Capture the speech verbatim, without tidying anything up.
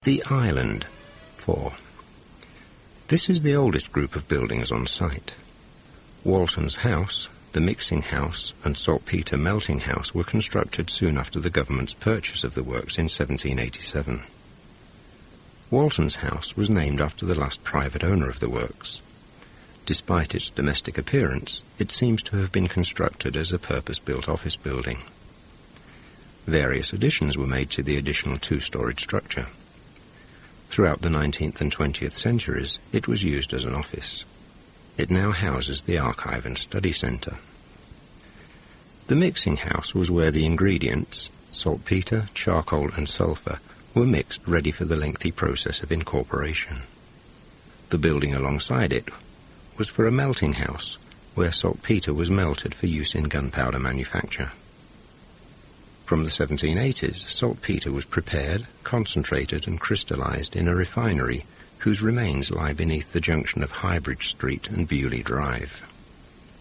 The Island, four. This is the oldest group of buildings on site. Walton's House, the Mixing House and Saltpetre Melting House were constructed soon after the government's purchase of the works in seventeen eighty-seven. Walton's House was named after the last private owner of the works. Despite its domestic appearance, it seems to have been constructed as a purpose-built office building. Various additions were made to the additional two-storied structure. Throughout the nineteenth and twentieth centuries, it was used as an office. It now houses the Archive and Study Centre. The Mixing House was where the ingredients, saltpetre, charcoal and sulphur, were mixed ready for the lengthy process of incorporation. The building alongside it was for a melting house, where saltpetre was melted for use in gunpowder manufacture. From the seventeen eighties, saltpetre was prepared, concentrated and crystallized in a refinery whose remains lie beneath the junction of Highbridge Street and Bewley Drive.